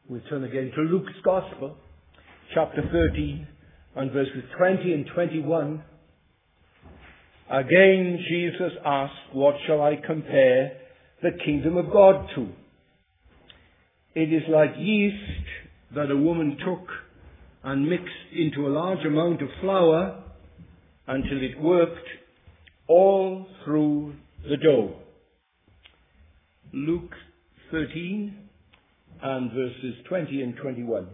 We'll turn again to Luke's Gospel, chapter 13, and verses 20 and 21. Again, Jesus asked, "What shall I compare the kingdom of God to? It is like yeast that a woman took and mixed into a large amount of flour until it worked all through the dough." Luke 13 and verses 20 and 21.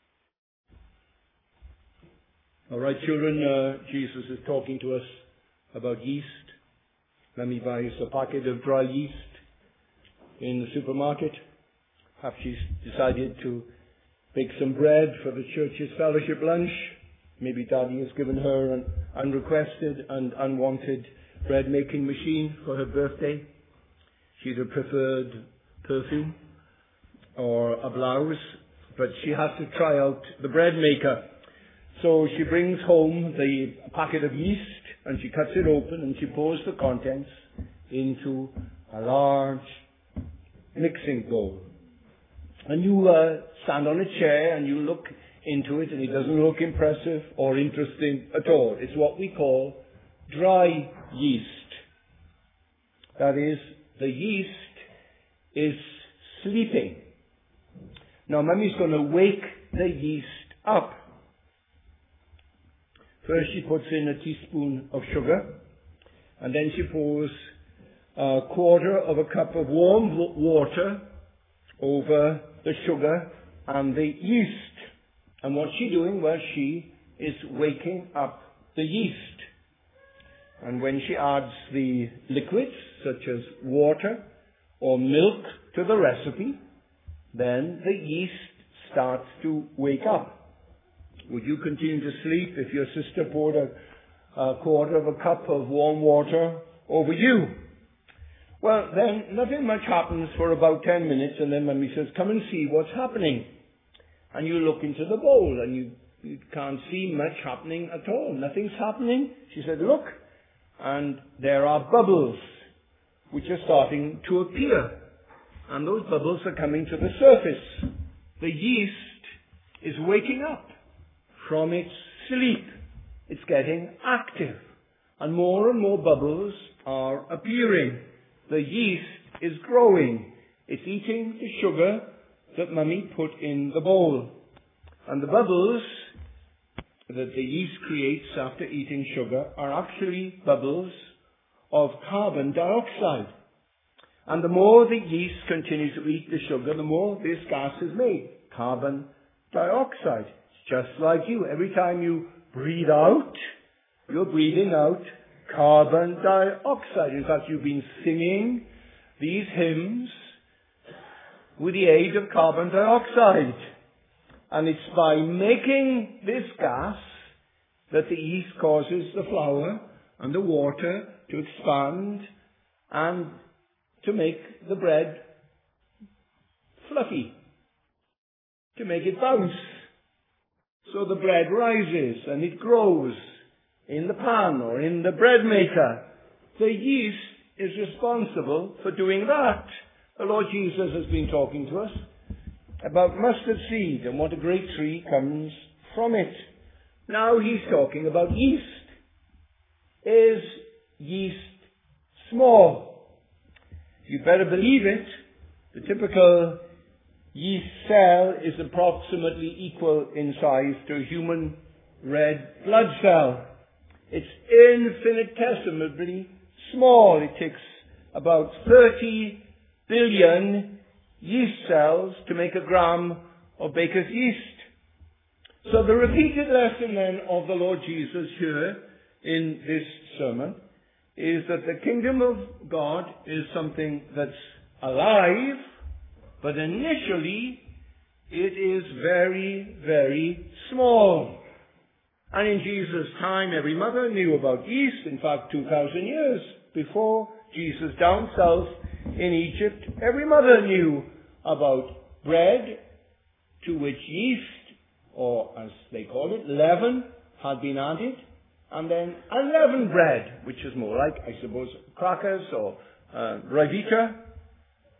All right, children, Jesus is talking to us about yeast. Let me buy us a packet of dry yeast in the supermarket. Perhaps she's decided to bake some bread for the church's fellowship lunch. Maybe Daddy has given her an unrequested and unwanted bread-making machine for her birthday. She's a preferred perfume or a blouse, but she has to try out the bread maker. So she brings home the packet of yeast and she cuts it open and she pours the contents into a large mixing bowl. And you stand on a chair and you look into it and it doesn't look impressive or interesting at all. It's what we call dry yeast. That is, the yeast is sleeping. Now, Mummy's going to wake the yeast up. First, she puts in a teaspoon of sugar, and then she pours a quarter of a cup of warm water over the sugar and the yeast. And what's she doing? Well, she is waking up the yeast. And when she adds the liquids, such as water or milk, to the recipe, then the yeast starts to wake up. Would you continue to sleep if your sister poured a quarter of a cup of warm water over you? Well, then nothing much happens for about 10 minutes, and then Mummy says, "Come and see what's happening." And you look into the bowl, and you can't see much happening at all. Nothing's happening. She said, "Look." And there are bubbles which are starting to appear. And those bubbles are coming to the surface. The yeast is waking up from its sleep. It's getting active. And more bubbles are appearing. The yeast is growing. It's eating the sugar that Mummy put in the bowl. And the bubbles that the yeast creates after eating sugar are actually bubbles of carbon dioxide. And the more the yeast continues to eat the sugar, the more this gas is made, carbon dioxide. It's just like you. Every time you breathe out, you're breathing out carbon dioxide. In fact, you've been singing these hymns with the aid of carbon dioxide. And it's by making this gas that the yeast causes the flour and the water to expand and to make the bread fluffy, to make it bounce. So the bread rises and it grows in the pan or in the bread maker. The yeast is responsible for doing that. The Lord Jesus has been talking to us about mustard seed and what a great tree comes from it. Now he's talking about yeast. Is yeast small? You better believe it. The typical yeast cell is approximately equal in size to a human red blood cell. It's infinitesimally small. It takes about 30 billion yeast cells to make a gram of baker's yeast. So the repeated lesson then of the Lord Jesus here in this sermon is that the kingdom of God is something that's alive, but initially it is very, very small. And in Jesus' time, every mother knew about yeast. In fact, 2,000 years before Jesus down south in Egypt, every mother knew about bread to which yeast, or as they call it, leaven, had been added. And then unleavened bread, which is more like, I suppose, crackers or Revita.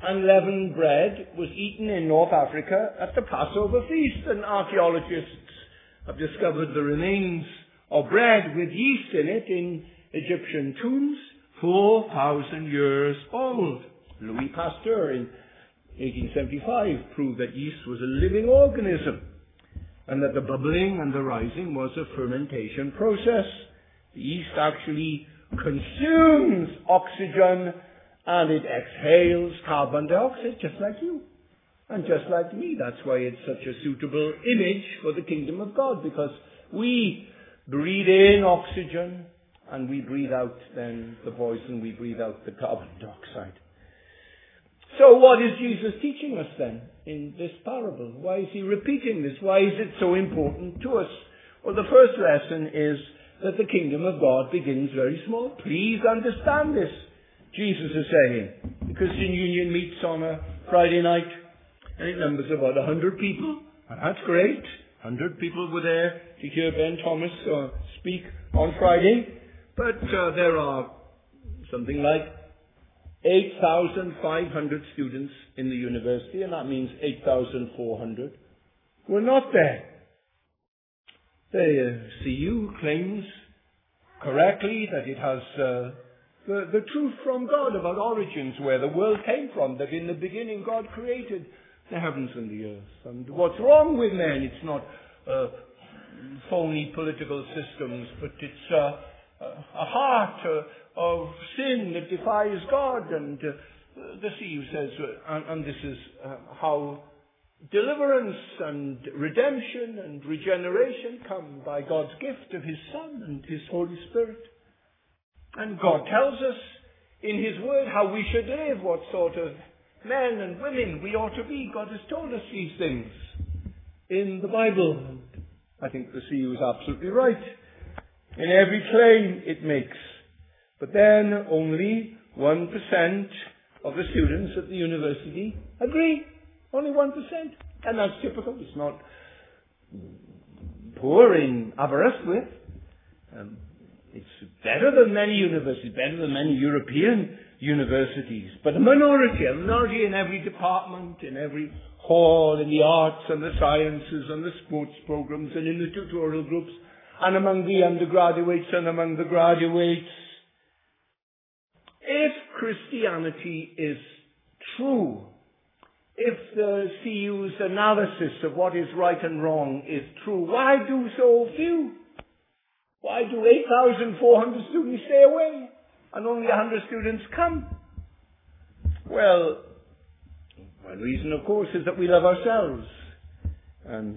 unleavened bread was eaten in North Africa at the Passover feast, and archaeologists have discovered the remains of bread with yeast in it in Egyptian tombs 4,000 years old. Louis Pasteur in 1875 proved that yeast was a living organism and that the bubbling and the rising was a fermentation process. The yeast actually consumes oxygen and it exhales carbon dioxide just like you and just like me. That's why it's such a suitable image for the kingdom of God, because we breathe in oxygen and we breathe out then the poison, we breathe out the carbon dioxide. So what is Jesus teaching us then in this parable? Why is he repeating this? Why is it so important to us? Well, the first lesson is that the kingdom of God begins very small. Please understand this, Jesus is saying. The Christian Union meets on a Friday night, and it numbers about 100 people. And that's great. 100 people were there to hear Ben Thomas speak on Friday. But there are something like 8,500 students in the university, and that means 8,400 were not there. The CU claims correctly that it has the truth from God about origins, where the world came from, that in the beginning God created the heavens and the earth. And what's wrong with men? It's not phony political systems, but it's a heart of sin that defies God. And the CU says, and this is how deliverance and redemption and regeneration come by God's gift of His Son and His Holy Spirit. And God tells us in His Word how we should live, what sort of men and women we ought to be. God has told us these things in the Bible. And I think the CU is absolutely right in every claim it makes. But then only 1% of the students at the university agree. Only 1%. And that's typical. It's not poor in Aberystwyth. It's better than many universities, better than many European universities. But a minority in every department, in every hall, in the arts and the sciences and the sports programs and in the tutorial groups and among the undergraduates and among the graduates. If Christianity is true, if the CU's analysis of what is right and wrong is true, why do so few? Why do 8,400 students stay away and only 100 students come? Well, one reason, of course, is that we love ourselves. And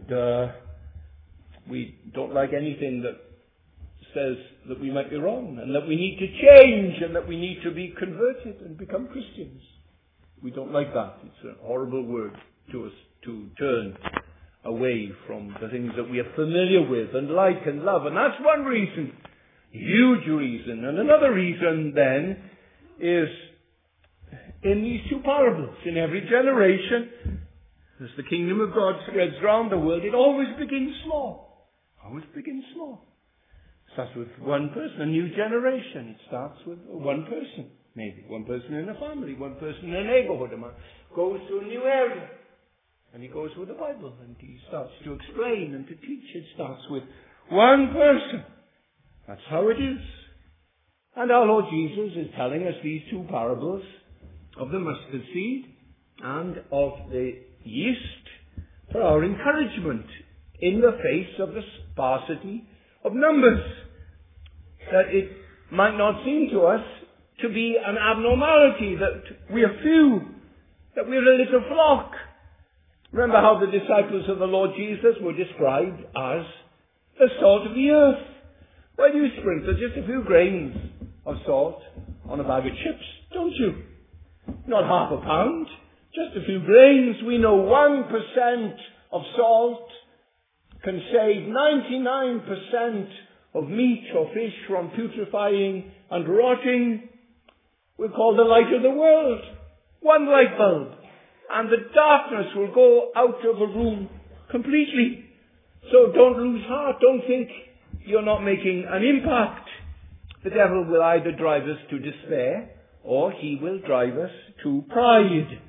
we don't like anything that says that we might be wrong and that we need to change and that we need to be converted and become Christians. We don't like that. It's a horrible word to us to turn away from the things that we are familiar with and like and love. And that's one reason, huge reason. And another reason then is in these two parables. In every generation, as the kingdom of God spreads around the world, it always begins small. Always begins small. It starts with one person, a new generation. It starts with one person. Maybe one person in a family, one person in a neighborhood. A man goes to a new area and he goes with the Bible and he starts to explain and to teach. It starts with one person. That's how it is. And our Lord Jesus is telling us these two parables of the mustard seed and of the yeast for our encouragement in the face of the sparsity of numbers. That it might not seem to us to be an abnormality, that we are few, that we are a little flock. Remember how the disciples of the Lord Jesus were described as the salt of the earth. Well, you sprinkle just a few grains of salt on a bag of chips, don't you? Not half a pound, just a few grains. We know 1% of salt can save 99% of meat or fish from putrefying and rotting. We're called the light of the world. One light bulb, and the darkness will go out of a room completely. So don't lose heart. Don't think you're not making an impact. The devil will either drive us to despair, or he will drive us to pride.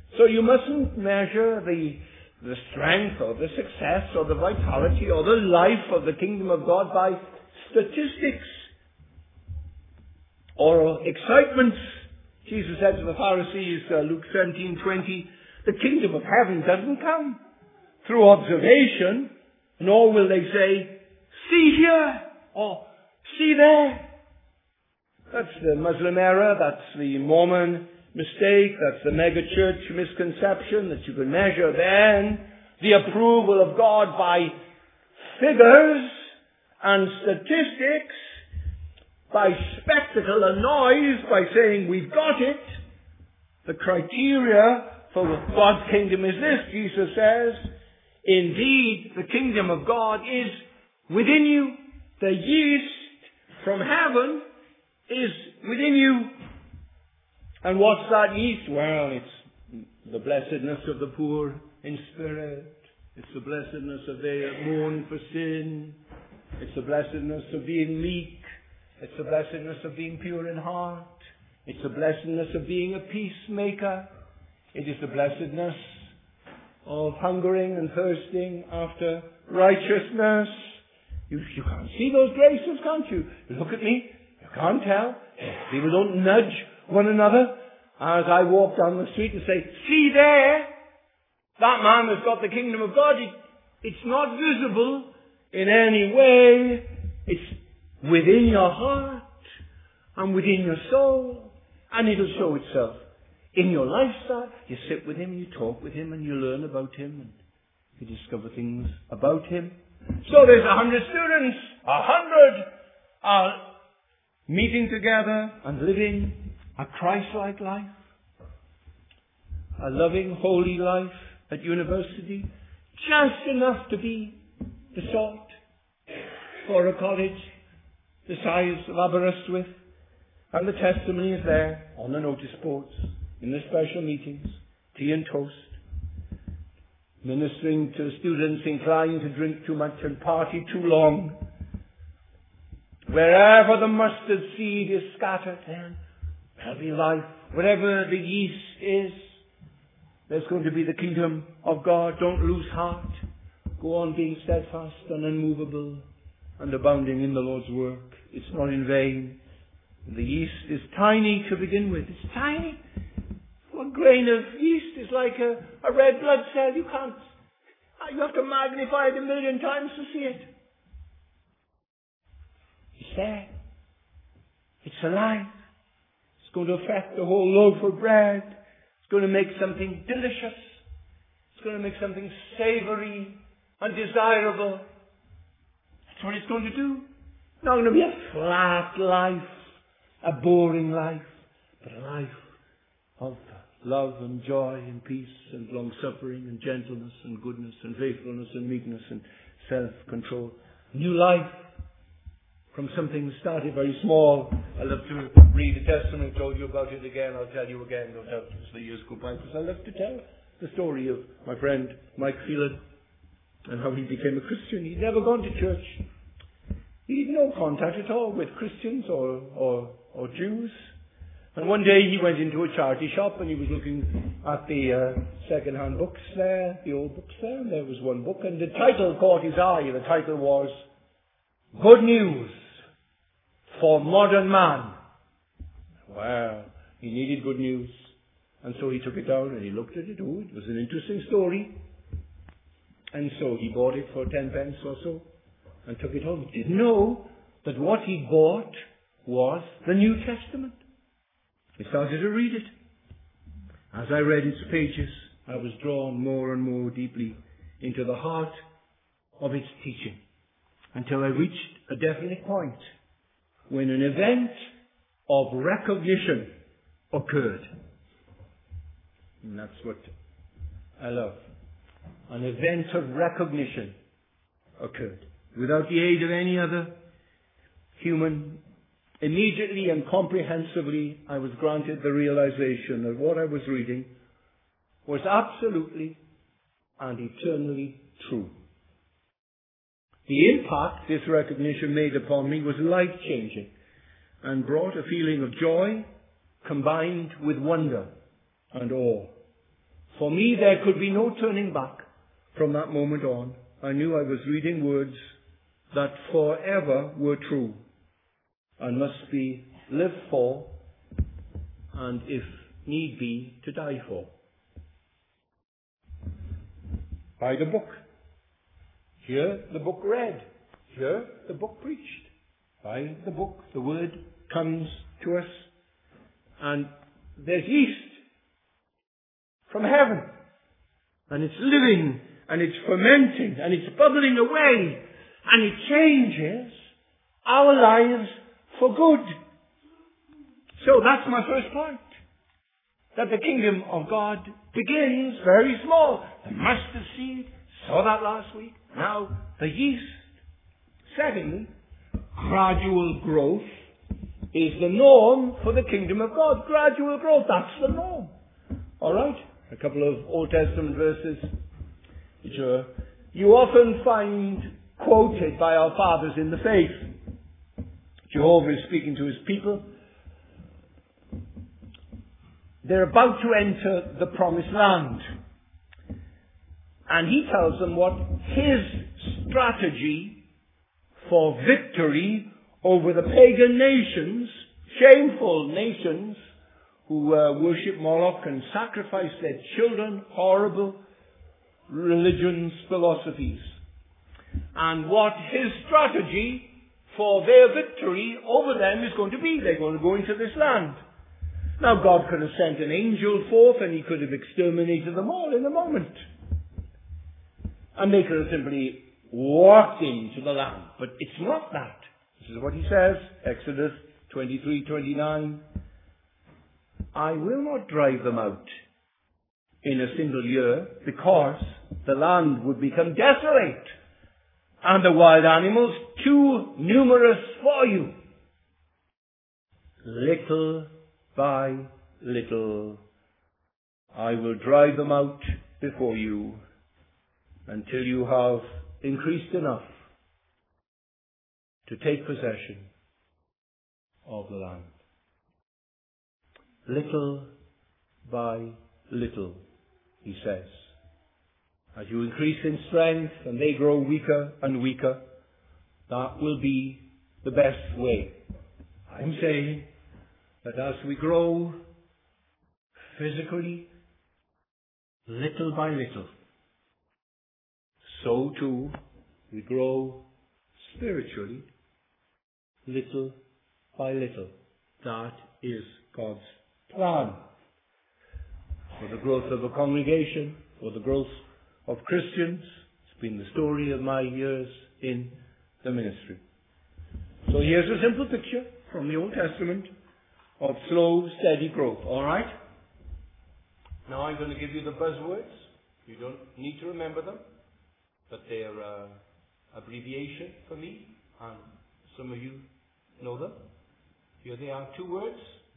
So you mustn't measure the strength or the success or the vitality or the life of the kingdom of God by statistics or excitements. Jesus said to the Pharisees, Luke 17:20, the kingdom of heaven doesn't come through observation, nor will they say, see here, or see there. That's the Muslim error, that's the Mormon mistake, that's the mega-church misconception, that you can measure then the approval of God by figures and statistics, by spectacle and noise, by saying we've got it. The criteria for God's kingdom is this, Jesus says, indeed the kingdom of God is within you. The yeast from heaven is within you. And what's that yeast? Well, it's the blessedness of the poor in spirit. It's the blessedness of they that mourn for sin. It's the blessedness of being meek. It's the blessedness of being pure in heart. It's the blessedness of being a peacemaker. It is the blessedness of hungering and thirsting after righteousness. You can't see those graces, can't you? You look at me, you can't tell. People don't nudge one another as I walk down the street and say, see there, that man has got the kingdom of God. It's not visible in any way. It's within your heart and within your soul, and it'll show itself in your lifestyle. You sit with him, you talk with him, and you learn about him, and you discover things about him. So there's 100 students, 100 are meeting together and living a Christ-like life, a loving, holy life at university, just enough to be the salt for a college the size of Aberystwyth, and the testimony is there on the notice boards, in the special meetings, tea and toast, ministering to students inclined to drink too much and party too long. Wherever the mustard seed is scattered, then there'll be life. Wherever the yeast is, there's going to be the kingdom of God. Don't lose heart. Go on being steadfast and unmovable and abounding in the Lord's work. It's not in vain. The yeast is tiny to begin with. It's tiny. One grain of yeast is like a red blood cell. You have to magnify it 1,000,000 times to see it. It's there. It's alive. It's going to affect the whole loaf of bread. It's going to make something delicious. It's going to make something savory and desirable. That's what it's going to do. It's not going to be a flat life, a boring life, but a life of love and joy and peace and long-suffering and gentleness and goodness and faithfulness and meekness and self-control. New life from something that started very small. I love to read the testimony. I told you about it again. I'll tell you again. Don't have to as the years go by, because I love to tell the story of my friend Mike Phelan and how he became a Christian. He'd never gone to church. He had no contact at all with Christians or Jews. And one day he went into a charity shop and he was looking at the second-hand books there, the old books there, and there was one book, and the title caught his eye. The title was Good News for Modern Man. Wow, he needed good news. And so he took it down and he looked at it. Oh, it was an interesting story. And so he bought it for 10 pence or so and took it home. He didn't know that what he bought was the New Testament. He started to read it. As I read its pages, I was drawn more and more deeply into the heart of its teaching, until I reached a definite point when an event of recognition occurred. And that's what I love. An event of recognition occurred. Without the aid of any other human, immediately and comprehensively, I was granted the realization that what I was reading was absolutely and eternally true. The impact this recognition made upon me was life-changing and brought a feeling of joy combined with wonder and awe. For me, there could be no turning back from that moment on. I knew I was reading words that forever were true and must be lived for, and if need be, to die for. By the book. Here the book read. Here the book preached. By the book the word comes to us. And there's yeast from heaven. And it's living, and it's fermenting, and it's bubbling away, and it changes our lives for good. So that's my first point. That the kingdom of God begins very small. The mustard seed, saw that last week. Now, the yeast. Secondly, gradual growth is the norm for the kingdom of God. Gradual growth, that's the norm. Alright? A couple of Old Testament verses which you often find quoted by our fathers in the faith. Jehovah is speaking to his people. They're about to enter the promised land. And he tells them what his strategy for victory over the pagan nations, shameful nations, who worship Moloch and sacrifice their children, horrible religions, philosophies. And what his strategy for their victory over them is going to be. They're going to go into this land. Now, God could have sent an angel forth and he could have exterminated them all in a moment. And they could have simply walked into the land. But it's not that. This is what he says, Exodus 23:29. I will not drive them out in a single year, because the land would become desolate and the wild animals too numerous for you. Little by little, I will drive them out before you until you have increased enough to take possession of the land. Little by little, he says. As you increase in strength and they grow weaker and weaker, that will be the best way. I'm saying that as we grow physically, little by little, so too we grow spiritually, little by little. That is God's plan for the growth of a congregation, for the growth of Christians. It's been the story of my years in the ministry. So here's a simple picture from the Old Testament of slow, steady growth. All right? Now I'm going to give you the buzzwords. You don't need to remember them, but they're abbreviation for me, and some of you know them. Here they are, 2 words.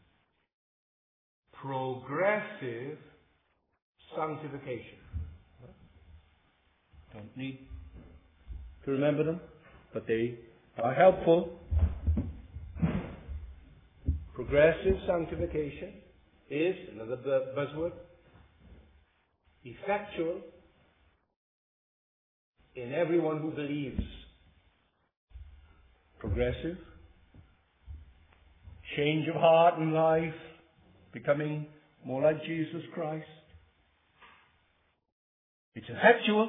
Progressive sanctification. Don't need to remember them, but they are helpful. Progressive sanctification is, another buzzword, effectual in everyone who believes. Progressive. Change of heart and life. Becoming more like Jesus Christ. It's effectual.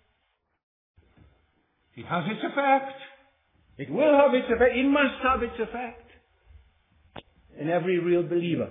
It has its effect. It will have its effect. It must have its effect in every real believer.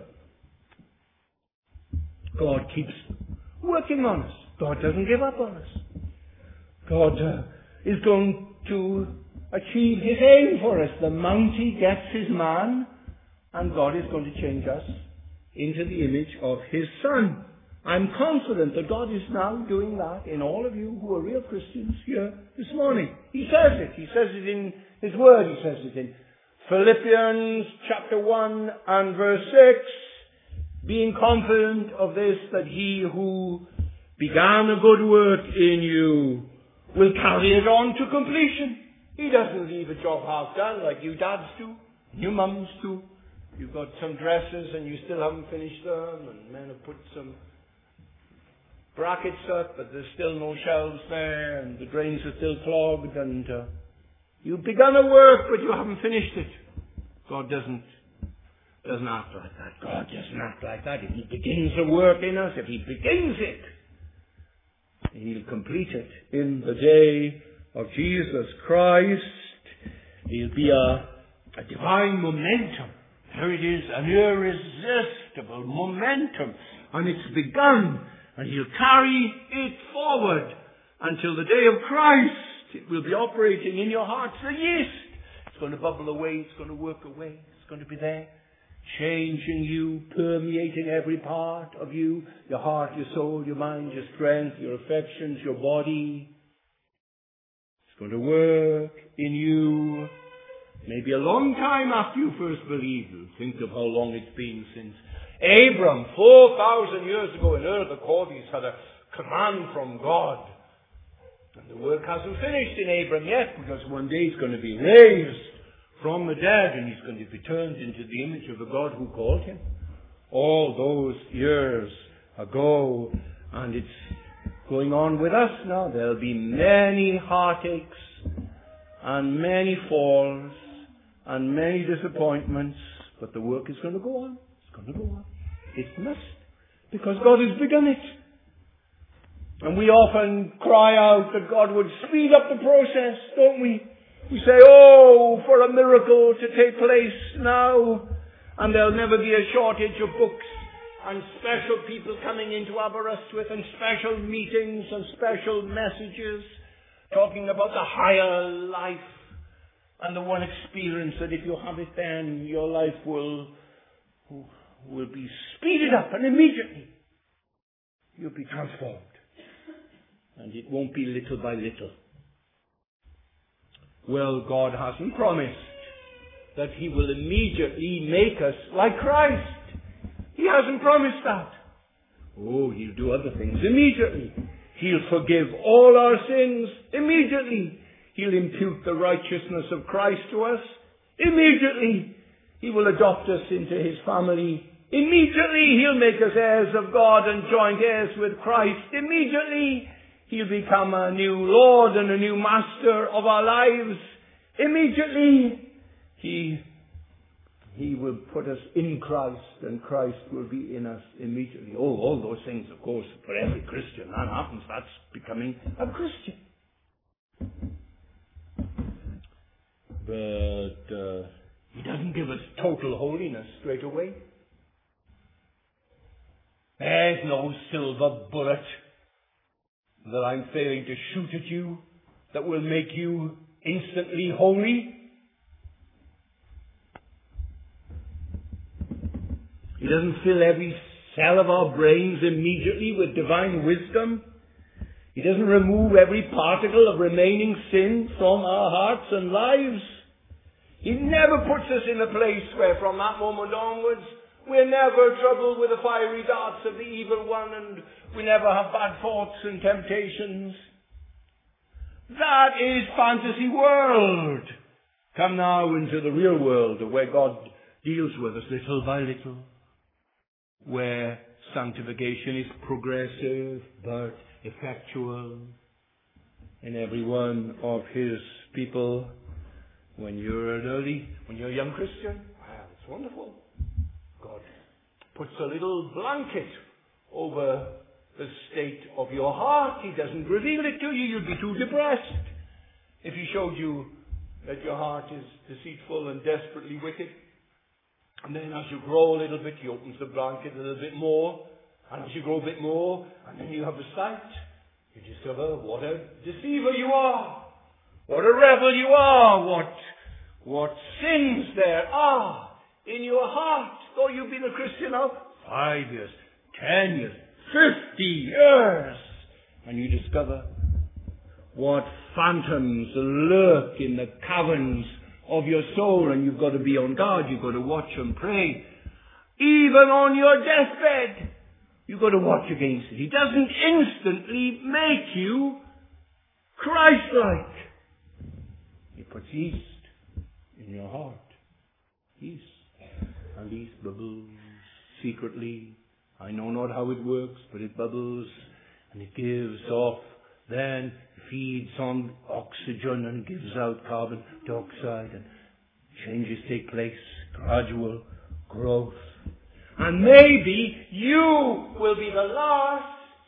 God keeps working on us. God doesn't give up on us. God is going to achieve his aim for us. The Mountie gets his man, and God is going to change us into the image of his Son. I'm confident that God is now doing that in all of you who are real Christians here this morning. He says it. He says it in his word. He says it in Philippians chapter 1 and verse 6. Being confident of this, that he who began a good work in you will carry it on to completion. He doesn't leave a job half done like you dads do, you mums do. You've got some dresses and you still haven't finished them, and men have put some brackets up, but there's still no shelves there, and the drains are still clogged, and you've begun a work, but you haven't finished it. God doesn't act like that. God doesn't act like that. If He begins a work in us, if He begins it, He'll complete it in the day of Jesus Christ. There'll be a divine momentum. There it is, an irresistible momentum. And it's begun, and He'll carry it forward until the day of Christ. It will be operating in your hearts. The yeast. It's going to bubble away. It's going to work away. It's going to be there, changing you, permeating every part of you, your heart, your soul, your mind, your strength, your affections, your body. It's going to work in you. Maybe a long time after you first believed. You think of how long it's been since Abram, 4,000 years ago in Ur the Chaldees, had a command from God. And the work hasn't finished in Abram yet, because one day he's going to be raised from the dead, and he's going to be turned into the image of the God who called him all those years ago. And it's going on with us now. There'll be many heartaches and many falls and many disappointments, but the work is going to go on. It's going to go on. It must, because God has begun it. And we often cry out that God would speed up the process, don't we? We say, oh, for a miracle to take place now, and there'll never be a shortage of books and special people coming into Aberystwyth, and special meetings and special messages talking about the higher life and the one experience that if you have it, then your life will be speeded up, and immediately you'll be transformed. And it won't be little by little. Well, God hasn't promised that He will immediately make us like Christ. He hasn't promised that. Oh, He'll do other things immediately. He'll forgive all our sins immediately. He'll impute the righteousness of Christ to us immediately. He will adopt us into His family immediately. He'll make us heirs of God and joint heirs with Christ immediately. He'll become a new Lord and a new Master of our lives immediately. He will put us in Christ, and Christ will be in us immediately. Oh, all those things, of course, for every Christian. That happens. That's becoming a Christian. But He doesn't give us total holiness straight away. There's no silver bullet that I'm failing to shoot at you that will make you instantly holy. He doesn't fill every cell of our brains immediately with divine wisdom. He doesn't remove every particle of remaining sin from our hearts and lives. He never puts us in a place where from that moment onwards we're never troubled with the fiery darts of the evil one, and we never have bad thoughts and temptations. That is fantasy world. Come now into the real world, where God deals with us little by little, where sanctification is progressive but effectual in every one of His people. When you're a young Christian, wow, it's wonderful. God puts a little blanket over the state of your heart. He doesn't reveal it to you. You'd be too depressed if He showed you that your heart is deceitful and desperately wicked. And then as you grow a little bit, He opens the blanket a little bit more. And as you grow a bit more, and then you have a sight, you discover what a deceiver you are. What a rebel you are. What sins there are in your heart. Though you've been a Christian now 5 years, 10 years, 50 years. And you discover what phantoms lurk in the caverns of your soul, and you've got to be on guard. You've got to watch and pray. Even on your deathbed, you've got to watch against it. He doesn't instantly make you Christ-like. He puts yeast in your heart. Yeast. And yeast bubbles secretly. I know not how it works, but it bubbles. And it gives off, then feeds on oxygen and gives out carbon dioxide, and changes take place, gradual growth. And maybe you will be the last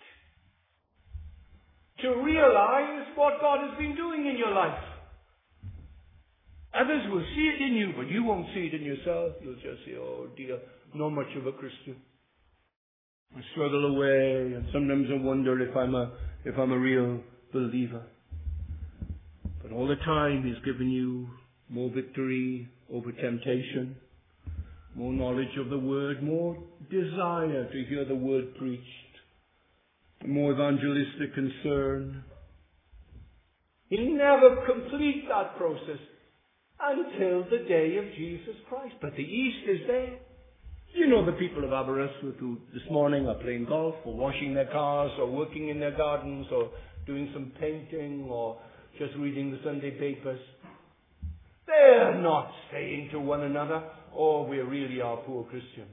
to realize what God has been doing in your life. Others will see it in you, but you won't see it in yourself. You'll just say, oh dear, not much of a Christian. I struggle away, and sometimes I wonder if I'm a real believer. But all the time He's given you more victory over temptation, more knowledge of the Word, more desire to hear the Word preached, more evangelistic concern. He'll never complete that process until the day of Jesus Christ. But the yeast is there. You know the people of Aberystwyth who this morning are playing golf or washing their cars or working in their gardens or doing some painting or just reading the Sunday papers. They're not saying to one another, oh, we really are poor Christians.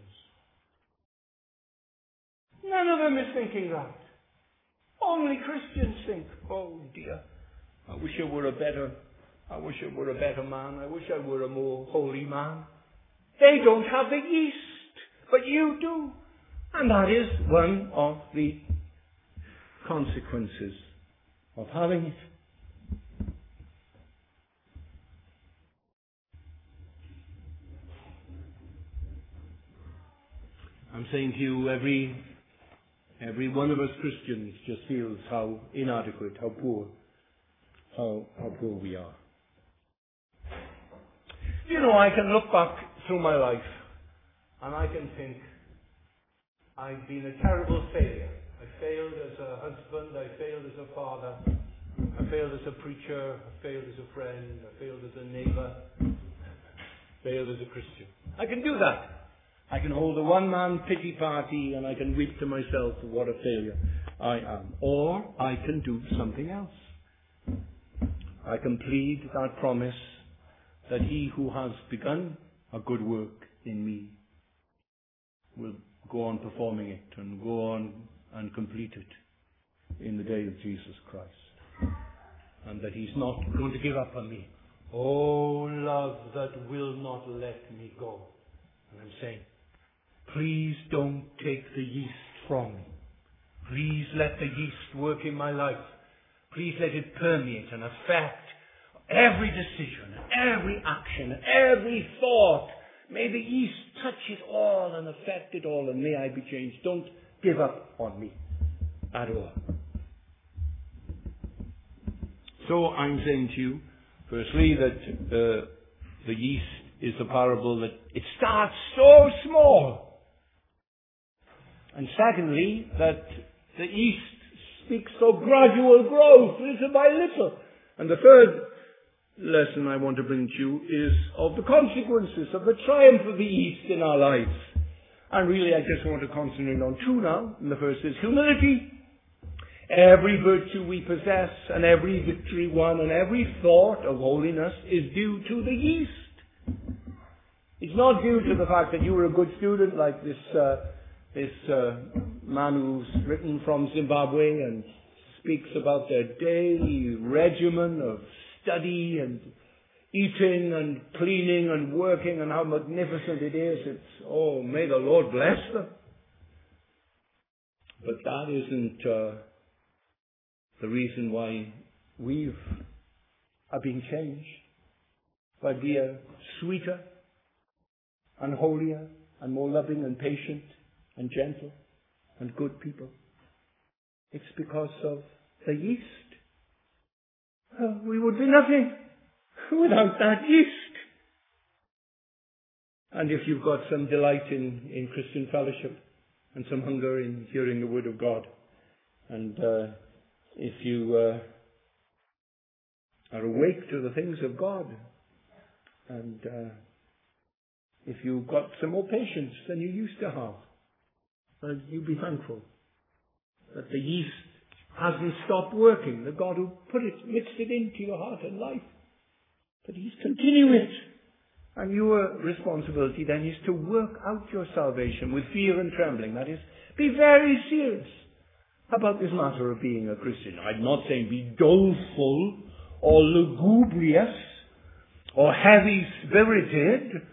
None of them is thinking that. Only Christians think, oh dear, I wish I were a better man. I wish I were a more holy man. They don't have the yeast, but you do. And that is one of the consequences of having it. I'm saying to you, every one of us Christians just feels how inadequate, how poor we are. You know, I can look back through my life and I can think, I've been a terrible failure. I failed as a husband, I failed as a father, I failed as a preacher, I failed as a friend, I failed as a neighbor, failed as a Christian. I can do that. I can hold a one-man pity party and I can weep to myself for what a failure I am. Or I can do something else. I can plead that promise that He who has begun a good work in me will go on performing it and go on and complete it in the day of Jesus Christ. And that He's not going to give up on me. Oh, love that will not let me go. And I'm saying, please don't take the yeast from me. Please let the yeast work in my life. Please let it permeate and affect every decision, every action, every thought. May the yeast touch it all and affect it all, and may I be changed. Don't give up on me at all. So I'm saying to you, firstly, that the yeast is a parable that it starts so small. And secondly, that the yeast speaks of gradual growth, little by little. And the third lesson I want to bring to you is of the consequences of the triumph of the yeast in our lives. And really I just want to concentrate on two now. And the first is humility. Every virtue we possess and every victory won and every thought of holiness is due to the yeast. It's not due to the fact that you were a good student like this man who's written from Zimbabwe and speaks about their daily regimen of study and eating and cleaning and working and how magnificent it is. It's, oh, may the Lord bless them. But that isn't the reason why we are being changed. But we are sweeter and holier and more loving and patient and gentle and good people. It's because of the yeast. We would be nothing without that yeast. And if you've got some delight in Christian fellowship and some hunger in hearing the Word of God, and if you are awake to the things of God, and if you've got some more patience than you used to have, well, you be thankful that the yeast hasn't stopped working. The God who mixed it into your heart and life, that He's continuing it. And your responsibility then is to work out your salvation with fear and trembling. That is, be very serious about this matter of being a Christian. I'm not saying be doleful or lugubrious or heavy-spirited,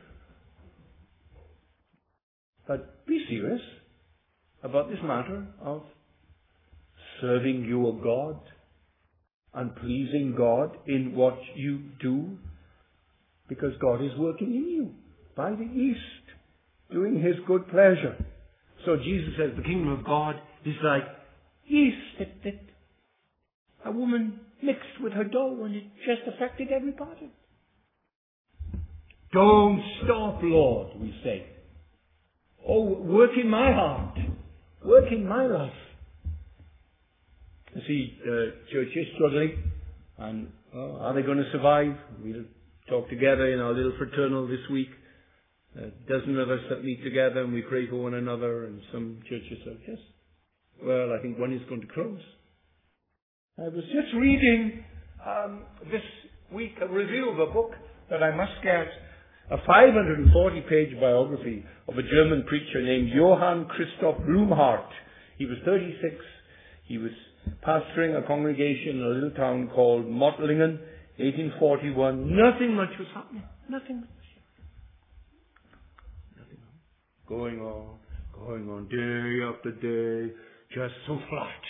but be serious about this matter of serving your God and pleasing God in what you do, because God is working in you by the East, doing His good pleasure. So Jesus says the kingdom of God is like yeast that a woman mixed with her dough, and it just affected everybody. Don't stop, Lord, we say. Oh, work in my heart. Work in my life. You see, church is struggling, and are they going to survive? We'll talk together in our little fraternal this week. A dozen of us that meet together and we pray for one another, and some churches say, yes, well, I think one is going to close. I was just reading this week a review of a book that I must get, a 540-page biography of a German preacher named Johann Christoph Blumhardt. He was 36. He was pastoring a congregation in a little town called Mottlingen, 1841. Nothing much was happening. Nothing much. Going on, day after day, just so flat.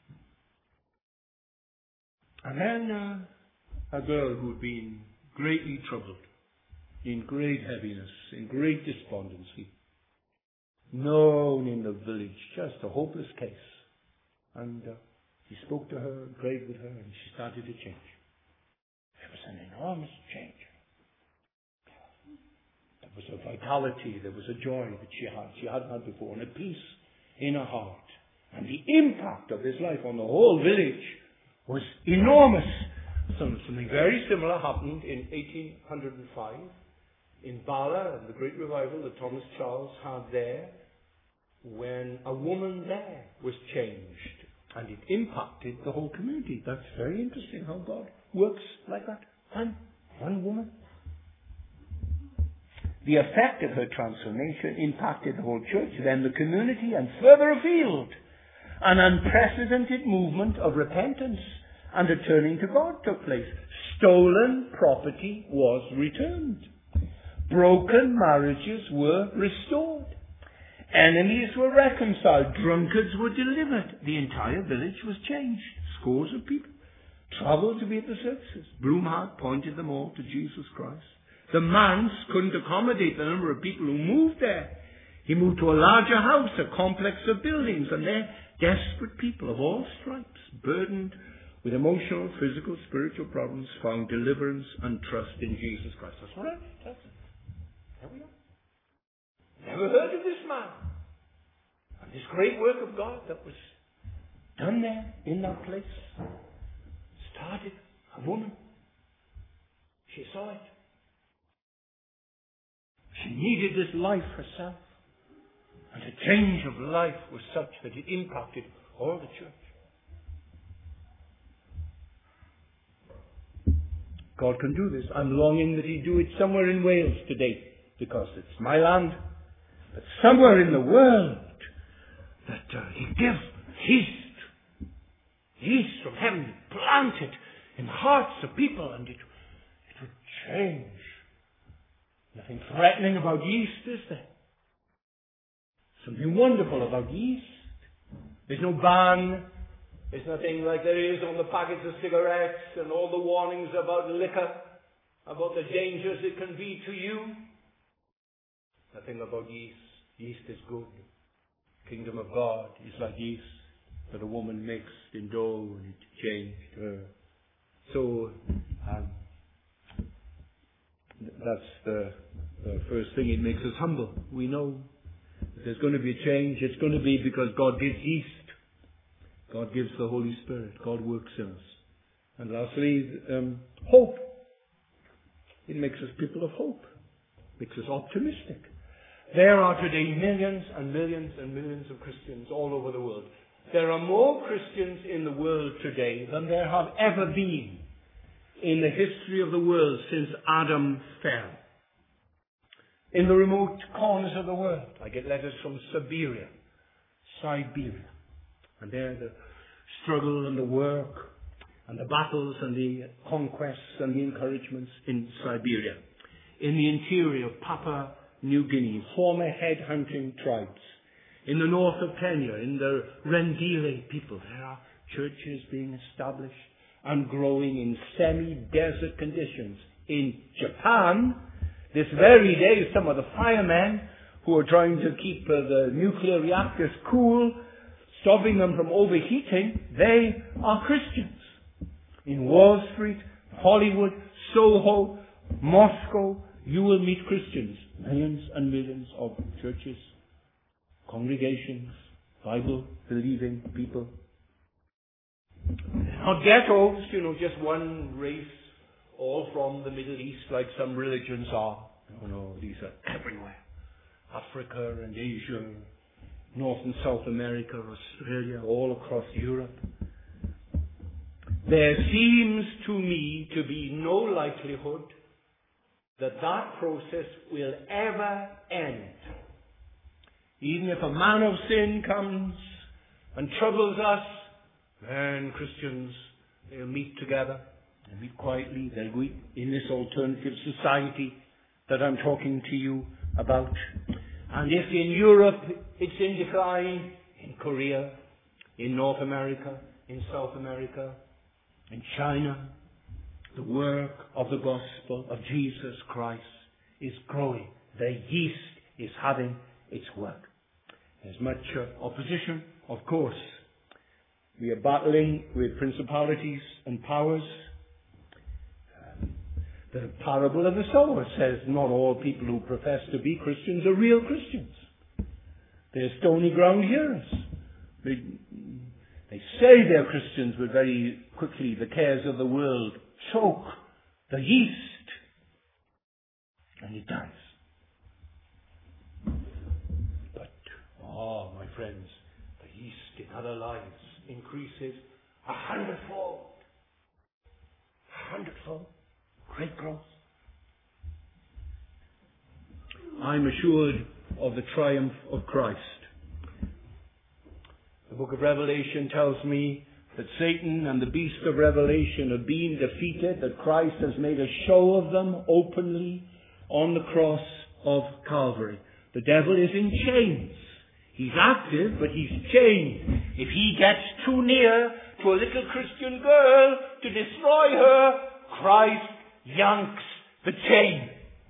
And then a girl who had been greatly troubled, in great heaviness, in great despondency, known in the village, just a hopeless case. And he spoke to her, prayed with her, and she started to change. There was an enormous change. There was a vitality, there was a joy that she hadn't had before, and a peace in her heart. And the impact of this life on the whole village was enormous. Something very similar happened in 1805 in Bala, and the great revival that Thomas Charles had there, when a woman there was changed, and it impacted the whole community. That's very interesting how God works like that. One woman. The effect of her transformation impacted the whole church, then the community, and further afield. An unprecedented movement of repentance and a turning to God took place. Stolen property was returned. Broken marriages were restored. Enemies were reconciled. Drunkards were delivered. The entire village was changed. Scores of people traveled to be at the services. Blumhardt pointed them all to Jesus Christ. The manse couldn't accommodate the number of people who moved there. He moved to a larger house, a complex of buildings, and there desperate people of all stripes, burdened with emotional, physical, spiritual problems, found deliverance and trust in Jesus Christ. That's what I mean. There we are. Never heard of this man. And this great work of God that was done there in that place started a woman. She saw it. She needed this life herself. And the change of life was such that it impacted all the church. God can do this. I'm longing that He do it somewhere in Wales today, because it's my land. But somewhere in the world, that He give yeast from heaven, plant it in the hearts of people, and it would change. Nothing threatening about yeast, is there? Something wonderful about yeast. There's no ban. There's nothing like there is on the packets of cigarettes and all the warnings about liquor, about the dangers it can be to you. Nothing about yeast. Yeast is good. Kingdom of God is like yeast that a woman mixed in dough and it changed her. So, that's the first thing. It makes us humble. We know that there's going to be a change. It's going to be because God gives yeast. God gives the Holy Spirit. God works in us. And lastly, hope. It makes us people of hope. Makes us optimistic. There are today millions and millions and millions of Christians all over the world. There are more Christians in the world today than there have ever been in the history of the world since Adam fell. In the remote corners of the world, I get letters from Siberia, And there the struggle and the work and the battles and the conquests and the encouragements in Siberia. In the interior of Papua New Guinea, former headhunting tribes. In the north of Kenya, in the Rendile people, there are churches being established and growing in semi-desert conditions. In Japan, this very day, some of the firemen who are trying to keep the nuclear reactors cool, stopping them from overheating, they are Christians. In Wall Street, Hollywood, Soho, Moscow, you will meet Christians. Millions and millions of churches, congregations, Bible-believing people. Not ghettos, just one race, all from the Middle East like some religions are. No, these are everywhere. Africa and Asia, North and South America, Australia, all across Europe. There seems to me to be no likelihood that process will ever end. Even if a man of sin comes and troubles us, then Christians, they'll meet together, they'll meet quietly, they'll meet in this alternative society that I'm talking to you about. And if in Europe it's in decline, in Korea, in North America, in South America, in China, the work of the gospel of Jesus Christ is growing. The yeast is having its work. There's much opposition, of course. We are battling with principalities and powers. The parable of the sower says not all people who profess to be Christians are real Christians. They're stony ground hearers. They say they're Christians, but very quickly the cares of the world choke the yeast, and it dies. But, my friends, the yeast in other lives increases 100-fold. 100-fold. Great growth. I'm assured of the triumph of Christ. The book of Revelation tells me that Satan and the beast of Revelation have been defeated, that Christ has made a show of them openly on the cross of Calvary. The devil is in chains. He's active, but he's chained. If he gets too near to a little Christian girl to destroy her, Christ yanks the chain.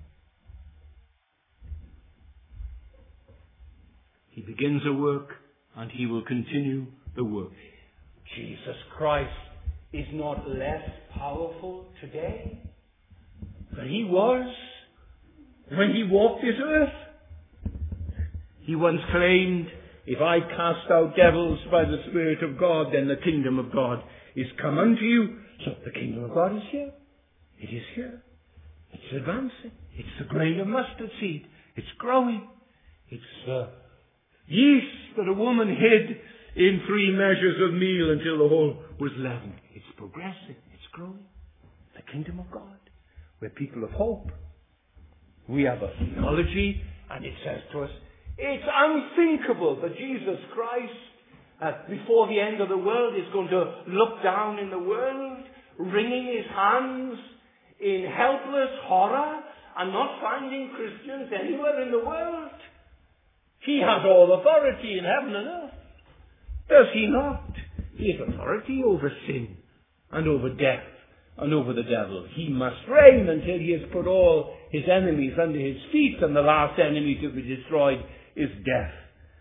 He begins a work, and he will continue the work. Jesus Christ is not less powerful today than he was when he walked this earth. He once claimed, if I cast out devils by the Spirit of God, then the kingdom of God is come unto you. So the kingdom of God is here. It is here. It's advancing. It's the grain of mustard seed. It's growing. It's the yeast that a woman hid in 3 measures of meal until the whole was leavened. It's progressing. It's growing. The kingdom of God. We're people of hope. We have a theology, and it says to us, it's unthinkable that Jesus Christ, before the end of the world, is going to look down in the world, wringing his hands in helpless horror, and not finding Christians anywhere in the world. He has all authority in heaven and earth. Does he not? He has authority over sin and over death and over the devil. He must reign until he has put all his enemies under his feet, and the last enemy to be destroyed is death.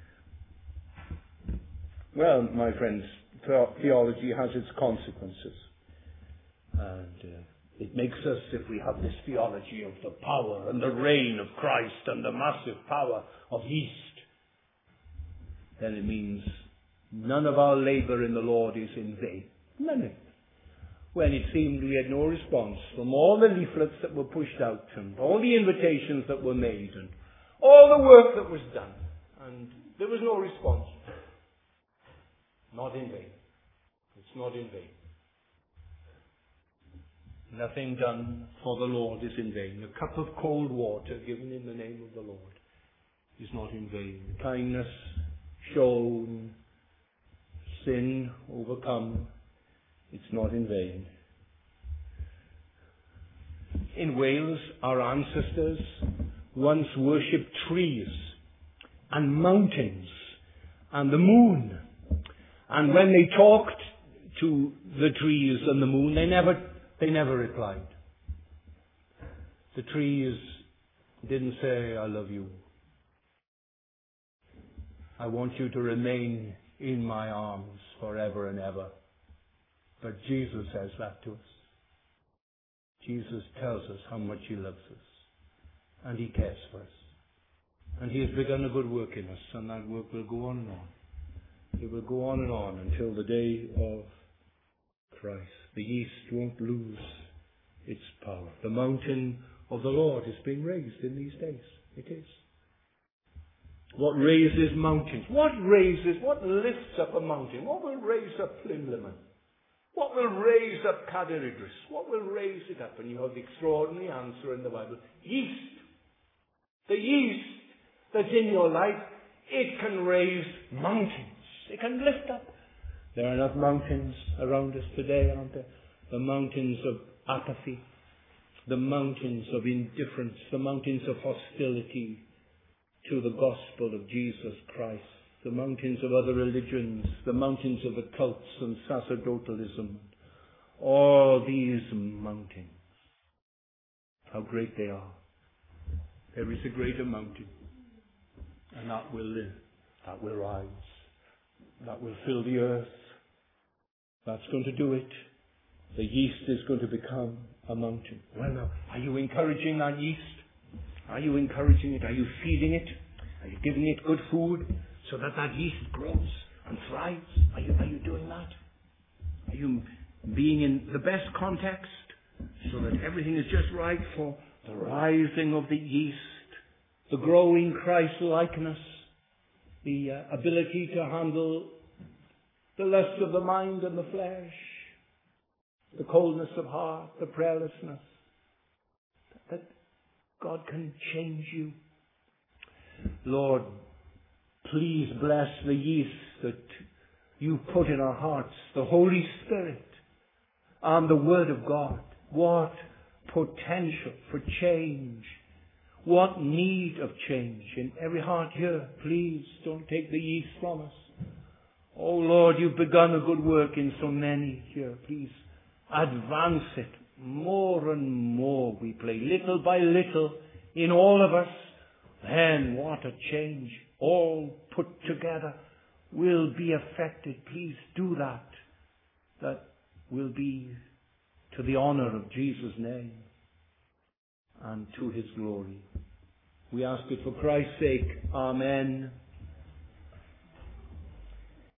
Well, my friends, theology has its consequences. And it makes us, if we have this theology of the power and the reign of Christ and the massive power of yeast, then it means none of our labour in the Lord is in vain. None of it. When it seemed we had no response from all the leaflets that were pushed out and all the invitations that were made and all the work that was done, and there was no response. Not in vain. It's not in vain. Nothing done for the Lord is in vain. A cup of cold water given in the name of the Lord is not in vain. Kindness shown, sin overcome, it's not in vain. In Wales, our ancestors once worshipped trees and mountains and the moon. And when they talked to the trees and the moon, they never replied. The trees didn't say, I love you. I want you to remain in my arms forever and ever. But Jesus says that to us. Jesus tells us how much he loves us. And he cares for us. And he has begun a good work in us. And that work will go on and on. It will go on and on until the day of Christ. The yeast won't lose its power. The mountain of the Lord is being raised in these days. It is. What raises mountains? What lifts up a mountain? What will raise up Plinlimmon? What will raise up Cadair Idris? What will raise it up? And you have the extraordinary answer in the Bible. Yeast. The yeast that's in your life, it can raise mountains. It can lift up. There are enough mountains around us today, aren't there? The mountains of apathy, the mountains of indifference, the mountains of hostility to the gospel of Jesus Christ, the mountains of other religions, the mountains of the cults and sacerdotalism. All these mountains, how great they are. There is a greater mountain, and that will live, that will rise, that will fill the earth. That's going to do it. The yeast is going to become a mountain. Well now, are you encouraging that yeast? Are you encouraging it? Are you feeding it? Are you giving it good food so that that yeast grows and thrives? Are you doing that? Are you being in the best context so that everything is just right for the rising of the yeast, the growing Christ-likeness, the ability to handle the lust of the mind and the flesh, the coldness of heart, the prayerlessness, that God can change you. Lord, please bless the yeast that you put in our hearts, the Holy Spirit and the Word of God. What potential for change. What need of change in every heart here. Please don't take the yeast from us. Oh Lord, you've begun a good work in so many here. Please advance it more and more, we pray, little by little in all of us. Then what a change, all put together, will be affected. Please do that. That will be to the honor of Jesus' name and to his glory. We ask it for Christ's sake. Amen.